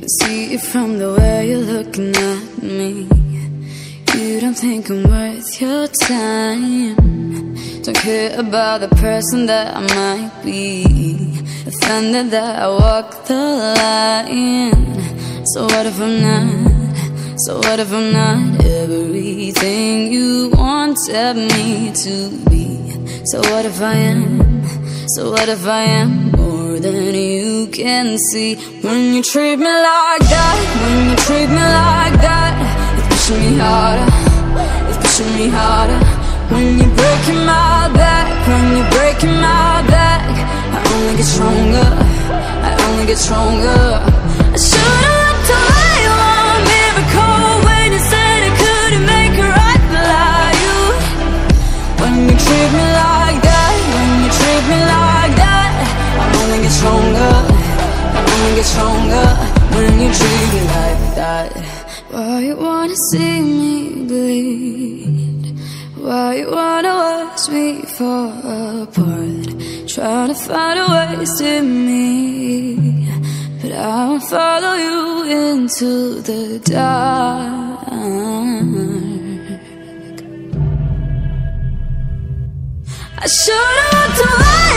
can see it from the way you're looking at me. You don't think I'm worth your time. Don't care about the person that I might be. Offended that I walk the line. So what if I'm not? So what if I'm not everything you wanted me to be? So what if I am? So what if I am more than you can see? When you treat me like that, when you treat me like that, it's pushing me harder, it's pushing me harder. When you're breaking my back, when you're breaking my back, I only get stronger, I only get stronger. I should've looked away one miracle when you said I couldn't make it right like you. When you treat me like that, when you treat me like that, I only get stronger, I only get stronger. When you treat me like that. Why you wanna see me bleed? Why you wanna watch me fall apart? Trying to find a waste in me, but I won't follow you into the dark. I should've walked away